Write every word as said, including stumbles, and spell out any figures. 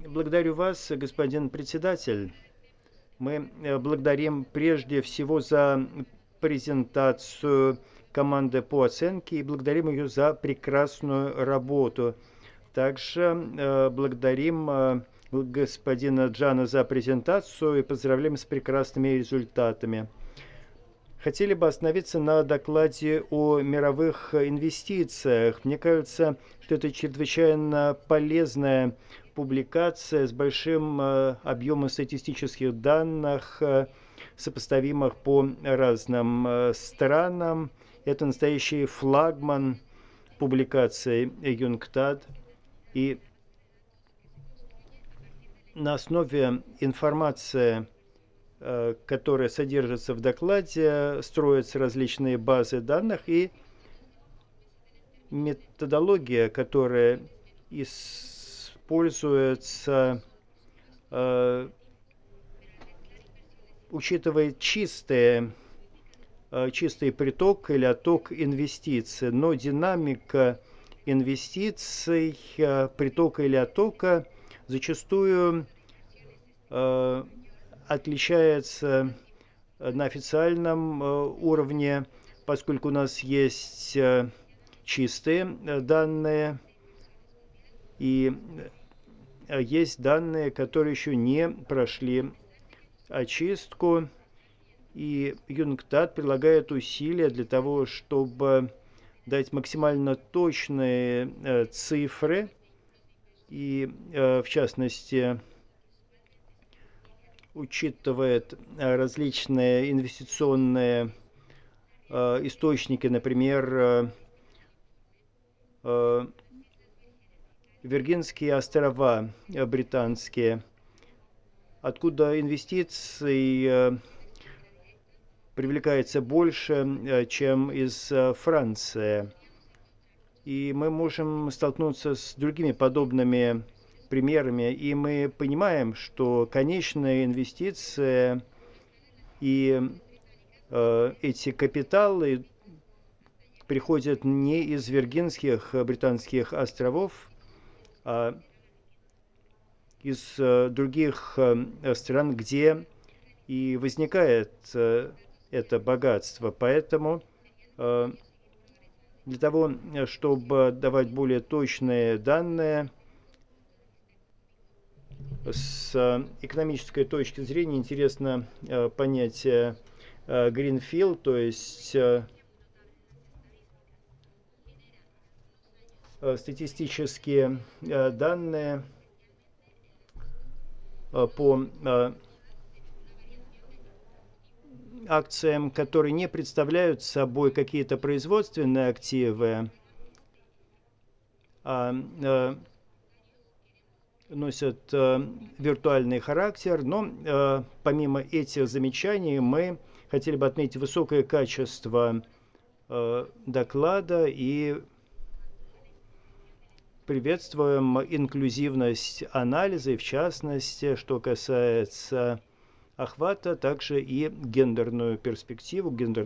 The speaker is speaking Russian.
Благодарю вас, господин председатель. Мы благодарим прежде всего за презентацию команды по оценке и благодарим ее за прекрасную работу. Также благодарим господина Джана за презентацию и поздравляем с прекрасными результатами. Хотели бы остановиться на докладе о мировых инвестициях. Мне кажется, что это чрезвычайно полезная публикация с большим объемом статистических данных, сопоставимых по разным странам. Это настоящий флагман публикации ЮНКТАД. И на основе информации, которая содержится в докладе, строятся различные базы данных, и методология, которая используется, учитывает чистые, чистый приток или отток инвестиций, но динамика инвестиций, притока или оттока зачастую отличается на официальном уровне, поскольку у нас есть чистые данные и есть данные, которые еще не прошли очистку. И ЮНКТАД прилагает усилия для того, чтобы дать максимально точные цифры и, в частности, учитывает различные инвестиционные источники, например, Виргинские острова британские, откуда инвестиций привлекается больше, чем из Франции. И мы можем столкнуться с другими подобными примерами, и мы понимаем, что конечная инвестиция и э, эти капиталы приходят не из Виргинских британских островов, а из э, других э, стран, где и возникает э, это богатство. Поэтому э, для того, чтобы давать более точные данные, с экономической точки зрения интересно э, понятие э, Greenfield, то есть э, статистические э, данные э, по э, акциям, которые не представляют собой какие-то производственные активы, а э, носят э, виртуальный характер. Но э, помимо этих замечаний мы хотели бы отметить высокое качество э, доклада и приветствуем инклюзивность анализа, и в частности, что касается охвата, также и гендерную перспективу, гендерную